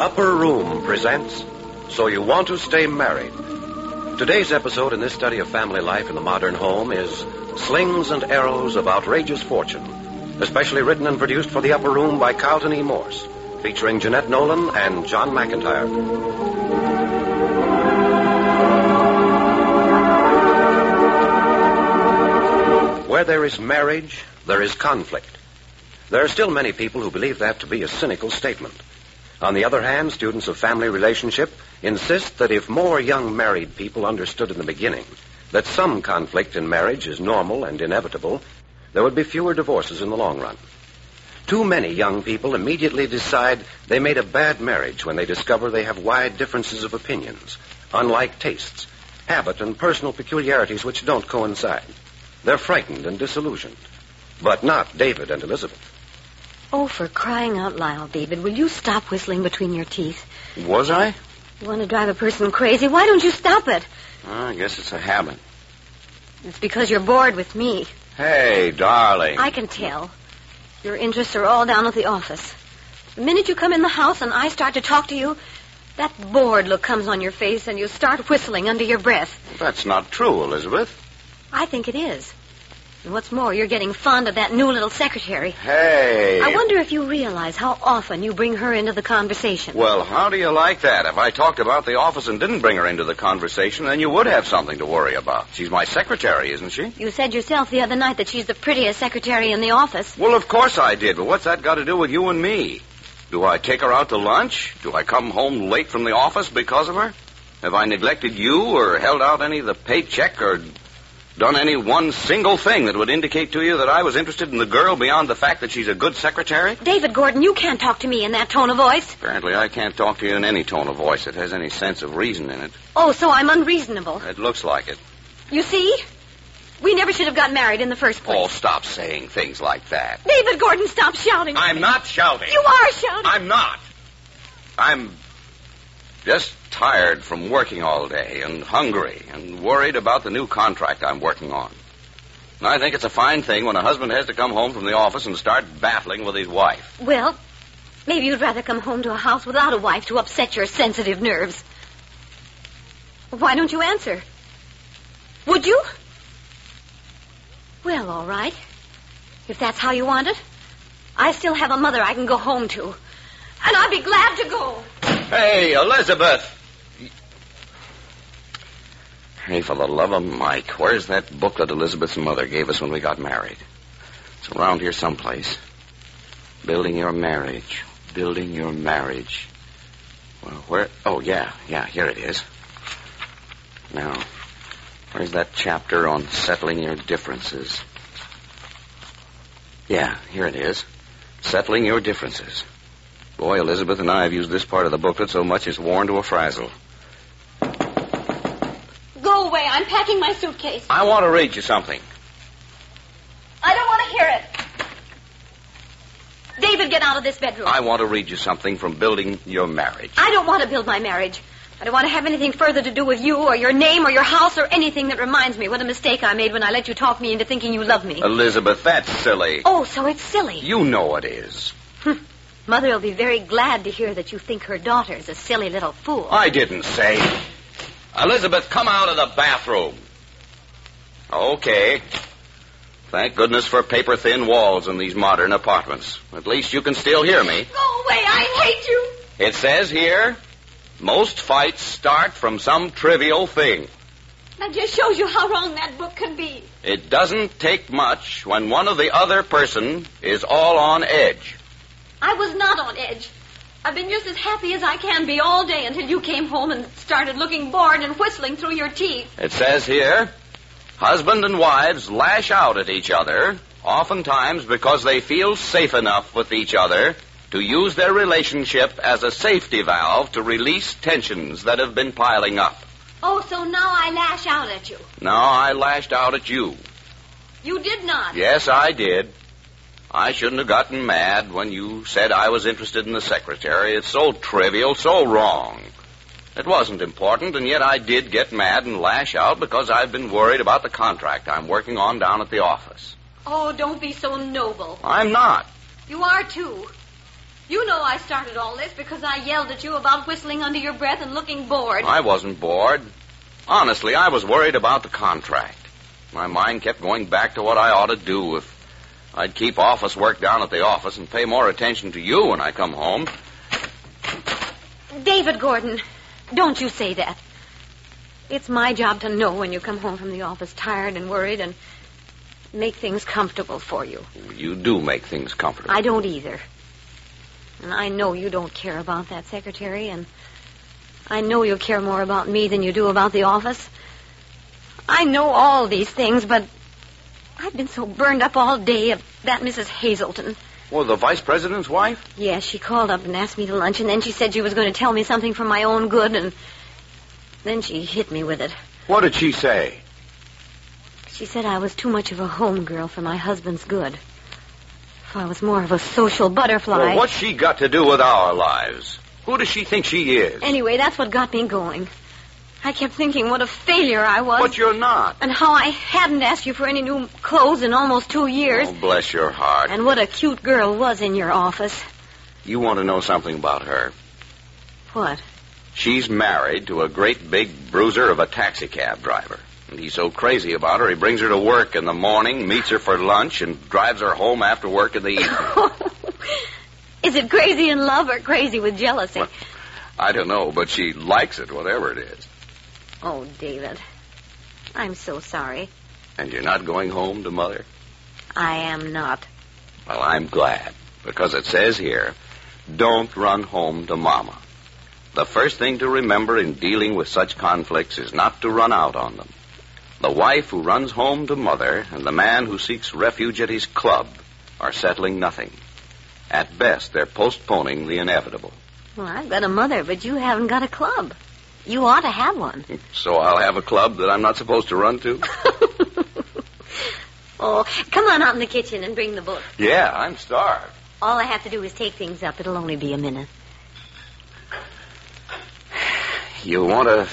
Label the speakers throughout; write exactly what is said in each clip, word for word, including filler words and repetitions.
Speaker 1: Upper Room presents So You Want to Stay Married. Today's episode in this study of family life in the modern home is Slings and Arrows of Outrageous Fortune, especially written and produced for the Upper Room by Carlton E. Morse, featuring Jeanette Nolan and John McIntyre. Where there is marriage, there is conflict. There are still many people who believe that to be a cynical statement. On the other hand, students of family relationship insist that if more young married people understood in the beginning that some conflict in marriage is normal and inevitable, there would be fewer divorces in the long run. Too many young people immediately decide they made a bad marriage when they discover they have wide differences of opinions, unlike tastes, habit, and personal peculiarities which don't coincide. They're frightened and disillusioned. But not David and Elizabeth.
Speaker 2: Oh, for crying out loud, David, will you stop whistling between your teeth?
Speaker 3: Was I?
Speaker 2: You want to drive a person crazy? Why don't you stop it?
Speaker 3: Well, I guess it's a habit.
Speaker 2: It's because you're bored with me.
Speaker 3: Hey, darling.
Speaker 2: I can tell. Your interests are all down at the office. The minute you come in the house and I start to talk to you, that bored look comes on your face and you start whistling under your breath.
Speaker 3: That's not true, Elizabeth.
Speaker 2: I think it is. And what's more, you're getting fond of that new little secretary.
Speaker 3: Hey.
Speaker 2: I wonder if you realize how often you bring her into the conversation.
Speaker 3: Well, how do you like that? If I talked about the office and didn't bring her into the conversation, then you would have something to worry about. She's my secretary, isn't she?
Speaker 2: You said yourself the other night that she's the prettiest secretary in the office.
Speaker 3: Well, of course I did, but what's that got to do with you and me? Do I take her out to lunch? Do I come home late from the office because of her? Have I neglected you or held out any of the paycheck or done any one single thing that would indicate to you that I was interested in the girl beyond the fact that she's a good secretary?
Speaker 2: David Gordon, you can't talk to me in that tone of voice.
Speaker 3: Apparently I can't talk to you in any tone of voice that has any sense of reason in it.
Speaker 2: Oh, so I'm unreasonable.
Speaker 3: It looks like it.
Speaker 2: You see? We never should have got married in the first place.
Speaker 3: Oh, stop saying things like that.
Speaker 2: David Gordon, stop shouting.
Speaker 3: I'm not shouting.
Speaker 2: You are shouting.
Speaker 3: I'm not. I'm just tired from working all day and hungry and worried about the new contract I'm working on. And I think it's a fine thing when a husband has to come home from the office and start battling with his wife.
Speaker 2: Well, maybe you'd rather come home to a house without a wife to upset your sensitive nerves. Why don't you answer? Would you? Well, all right. If that's how you want it. I still have a mother I can go home to. And I'd be glad to go.
Speaker 3: Hey, Elizabeth. Hey, for the love of Mike, where's that book that Elizabeth's mother gave us when we got married? It's around here someplace. Building Your Marriage. Building Your Marriage. Well, where? Oh, yeah, yeah, here it is. Now, where's that chapter on settling your differences? Yeah, here it is. Settling Your Differences. Boy, Elizabeth and I have used this part of the booklet so much it's worn to a frazzle.
Speaker 2: Go away. I'm packing my suitcase.
Speaker 3: I want to read you something.
Speaker 2: I don't want to hear it. David, get out of this bedroom.
Speaker 3: I want to read you something from Building Your Marriage.
Speaker 2: I don't want to build my marriage. I don't want to have anything further to do with you or your name or your house or anything that reminds me what a mistake I made when I let you talk me into thinking you love me.
Speaker 3: Elizabeth, that's silly.
Speaker 2: Oh, so it's silly.
Speaker 3: You know it is.
Speaker 2: Mother will be very glad to hear that you think her daughter's a silly little fool.
Speaker 3: I didn't say. Elizabeth, come out of the bathroom. Okay. Thank goodness for paper-thin walls in these modern apartments. At least you can still hear me.
Speaker 2: Go away. I hate you.
Speaker 3: It says here, most fights start from some trivial thing.
Speaker 2: That just shows you how wrong that book can be.
Speaker 3: It doesn't take much when one of the other person is all on edge.
Speaker 2: I was not on edge. I've been just as happy as I can be all day until you came home and started looking bored and whistling through your teeth.
Speaker 3: It says here, husband and wives lash out at each other, oftentimes because they feel safe enough with each other to use their relationship as a safety valve to release tensions that have been piling up.
Speaker 2: Oh, so now I lash out at you.
Speaker 3: No, I lashed out at you.
Speaker 2: You did not.
Speaker 3: Yes, I did. I shouldn't have gotten mad when you said I was interested in the secretary. It's so trivial, so wrong. It wasn't important, and yet I did get mad and lash out because I've been worried about the contract I'm working on down at the office.
Speaker 2: Oh, don't be so noble.
Speaker 3: I'm not.
Speaker 2: You are, too. You know I started all this because I yelled at you about whistling under your breath and looking bored.
Speaker 3: I wasn't bored. Honestly, I was worried about the contract. My mind kept going back to what I ought to do if I'd keep office work down at the office and pay more attention to you when I come home.
Speaker 2: David Gordon, don't you say that. It's my job to know when you come home from the office tired and worried and make things comfortable for you.
Speaker 3: You do make things comfortable.
Speaker 2: I don't either. And I know you don't care about that secretary, and I know you care more about me than you do about the office. I know all these things, but I've been so burned up all day of that Missus Hazelton.
Speaker 3: Well, the vice president's wife?
Speaker 2: Yes, she called up and asked me to lunch, and then she said she was going to tell me something for my own good, and then she hit me with it.
Speaker 3: What did she say?
Speaker 2: She said I was too much of a home girl for my husband's good. If I was more of a social butterfly...
Speaker 3: Well, what's she got to do with our lives? Who does she think she is?
Speaker 2: Anyway, that's what got me going. I kept thinking what a failure I was.
Speaker 3: But you're not.
Speaker 2: And how I hadn't asked you for any new clothes in almost two years.
Speaker 3: Oh, bless your heart.
Speaker 2: And what a cute girl was in your office.
Speaker 3: You want to know something about her?
Speaker 2: What?
Speaker 3: She's married to a great big bruiser of a taxicab driver. And he's so crazy about her, he brings her to work in the morning, meets her for lunch, and drives her home after work in the evening.
Speaker 2: Is it crazy in love or crazy with jealousy?
Speaker 3: Well, I don't know, but she likes it, whatever it is.
Speaker 2: Oh, David, I'm so sorry.
Speaker 3: And you're not going home to Mother?
Speaker 2: I am not.
Speaker 3: Well, I'm glad, because it says here, don't run home to Mama. The first thing to remember in dealing with such conflicts is not to run out on them. The wife who runs home to Mother and the man who seeks refuge at his club are settling nothing. At best, they're postponing the inevitable.
Speaker 2: Well, I've got a mother, but you haven't got a club. You ought to have one.
Speaker 3: So I'll have a club that I'm not supposed to run to?
Speaker 2: Oh, come on out in the kitchen and bring the book.
Speaker 3: Yeah, I'm starved.
Speaker 2: All I have to do is take things up. It'll only be a minute.
Speaker 3: You want to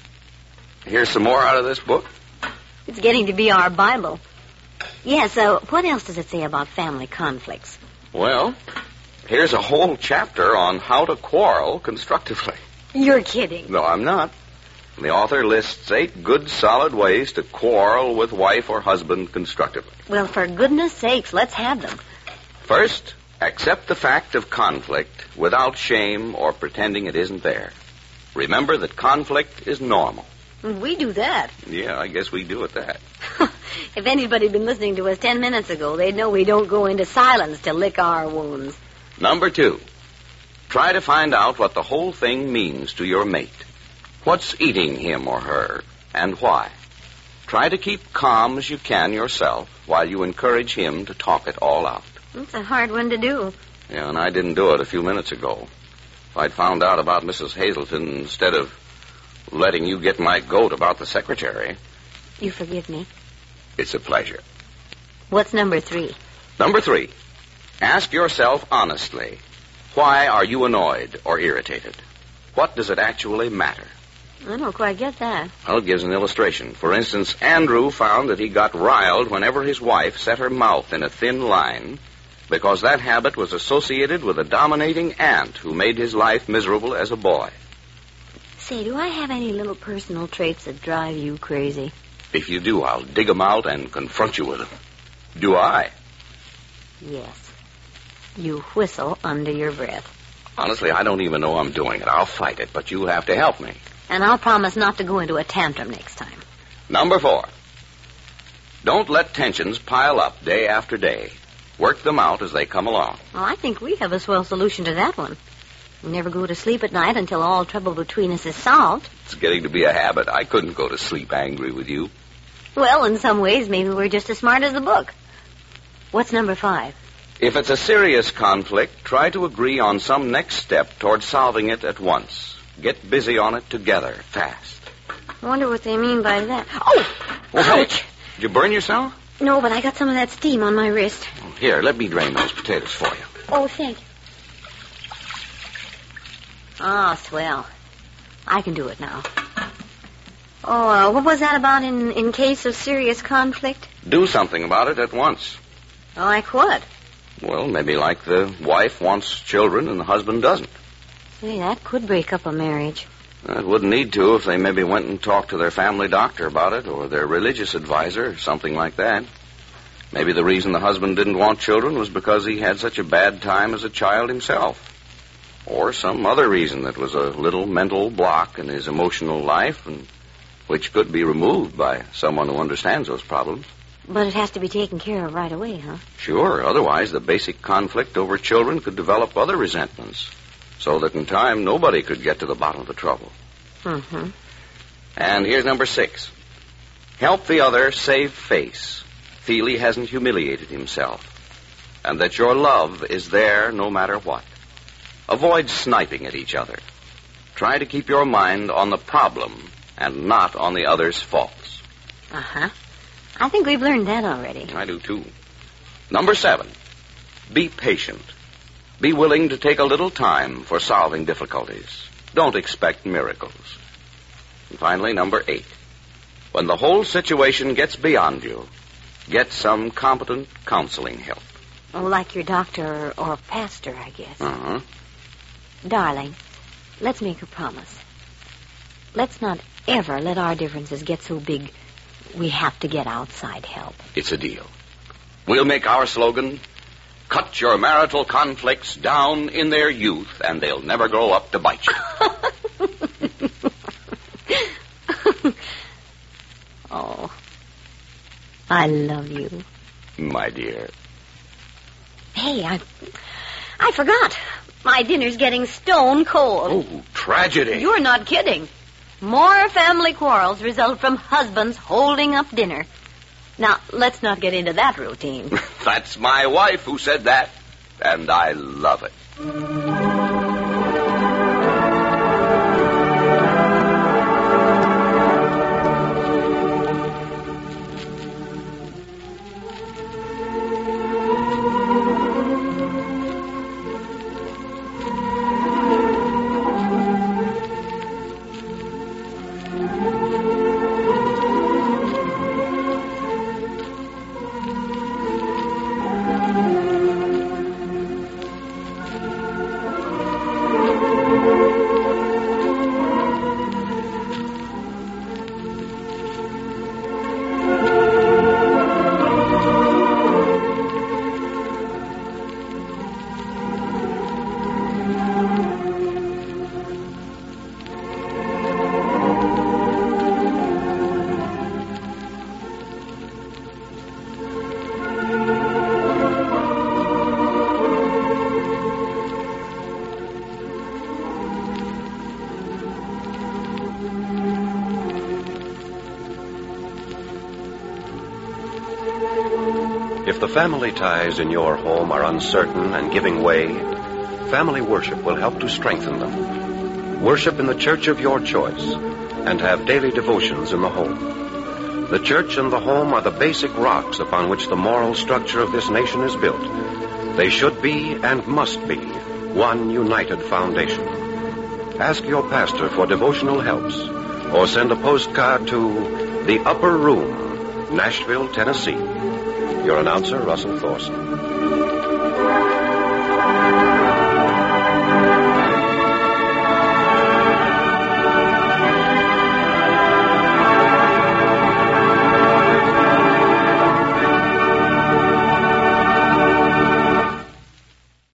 Speaker 3: hear some more out of this book?
Speaker 2: It's getting to be our Bible. Yes, uh, what else does it say about family conflicts?
Speaker 3: Well, here's a whole chapter on how to quarrel constructively.
Speaker 2: You're kidding.
Speaker 3: No, I'm not. The author lists eight good, solid ways to quarrel with wife or husband constructively.
Speaker 2: Well, for goodness sakes, let's have them.
Speaker 3: First, accept the fact of conflict without shame or pretending it isn't there. Remember that conflict is normal.
Speaker 2: We do that.
Speaker 3: Yeah, I guess we do at that.
Speaker 2: If anybody'd been listening to us ten minutes ago, they'd know we don't go into silence to lick our wounds.
Speaker 3: Number two, try to find out what the whole thing means to your mate. What's eating him or her, and why? Try to keep calm as you can yourself while you encourage him to talk it all out.
Speaker 2: It's a hard one to do.
Speaker 3: Yeah, and I didn't do it a few minutes ago. If I'd found out about Missus Hazelton instead of letting you get my goat about the secretary...
Speaker 2: You forgive me?
Speaker 3: It's a pleasure.
Speaker 2: What's number three?
Speaker 3: Number three, ask yourself honestly, why are you annoyed or irritated? What does it actually matter?
Speaker 2: I don't quite get that.
Speaker 3: Well, it gives an illustration. For instance, Andrew found that he got riled whenever his wife set her mouth in a thin line because that habit was associated with a dominating aunt who made his life miserable as a boy.
Speaker 2: Say, do I have any little personal traits that drive you crazy?
Speaker 3: If you do, I'll dig them out and confront you with them. Do I?
Speaker 2: Yes. You whistle under your breath.
Speaker 3: Honestly, I don't even know I'm doing it. I'll fight it, but you'll have to help me.
Speaker 2: And I'll promise not to go into a tantrum next time.
Speaker 3: Number four, don't let tensions pile up day after day. Work them out as they come along.
Speaker 2: Well, I think we have a swell solution to that one. We never go to sleep at night until all trouble between us is solved.
Speaker 3: It's getting to be a habit. I couldn't go to sleep angry with you.
Speaker 2: Well, in some ways, maybe we're just as smart as the book. What's number five?
Speaker 3: If it's a serious conflict, try to agree on some next step toward solving it at once. Get busy on it together, fast.
Speaker 2: I wonder what they mean by that. Oh!
Speaker 3: Well,
Speaker 2: ouch!
Speaker 3: Hey, did you burn yourself?
Speaker 2: No, but I got some of that steam on my wrist.
Speaker 3: Here, let me drain those potatoes for you.
Speaker 2: Oh, thank you. Ah, swell. I can do it now. Oh, uh, what was that about in, in case of serious conflict?
Speaker 3: Do something about it at once.
Speaker 2: Like what?
Speaker 3: Well, maybe like the wife wants children and the husband doesn't.
Speaker 2: Say, that could break up a marriage.
Speaker 3: It wouldn't need to if they maybe went and talked to their family doctor about it or their religious advisor or something like that. Maybe the reason the husband didn't want children was because he had such a bad time as a child himself. Or some other reason that was a little mental block in his emotional life and which could be removed by someone who understands those problems.
Speaker 2: But it has to be taken care of right away, huh?
Speaker 3: Sure. Otherwise, the basic conflict over children could develop other resentments so that in time nobody could get to the bottom of the trouble.
Speaker 2: Mm-hmm.
Speaker 3: And here's number six. Help the other save face. Feel he hasn't humiliated himself. And that your love is there no matter what. Avoid sniping at each other. Try to keep your mind on the problem and not on the other's faults.
Speaker 2: Uh-huh. I think we've learned that already.
Speaker 3: I do, too. Number seven. Be patient. Be willing to take a little time for solving difficulties. Don't expect miracles. And finally, number eight. When the whole situation gets beyond you, get some competent counseling help.
Speaker 2: Oh, like your doctor or pastor, I guess.
Speaker 3: Uh-huh.
Speaker 2: Darling, let's make a promise. Let's not ever let our differences get so big we have to get outside help.
Speaker 3: It's a deal. We'll make our slogan, cut your marital conflicts down in their youth, and they'll never grow up to bite you.
Speaker 2: Oh, I love you.
Speaker 3: My dear.
Speaker 2: Hey, I, I forgot. My dinner's getting stone cold.
Speaker 3: Oh, tragedy.
Speaker 2: You're not kidding. More family quarrels result from husbands holding up dinner. Now, let's not get into that routine.
Speaker 3: That's my wife who said that, and I love it.
Speaker 1: If the family ties in your home are uncertain and giving way, family worship will help to strengthen them. Worship in the church of your choice and have daily devotions in the home. The church and the home are the basic rocks upon which the moral structure of this nation is built. They should be and must be one united foundation. Ask your pastor for devotional helps or send a postcard to The Upper Room, Nashville, Tennessee. Your announcer, Russell Thorson.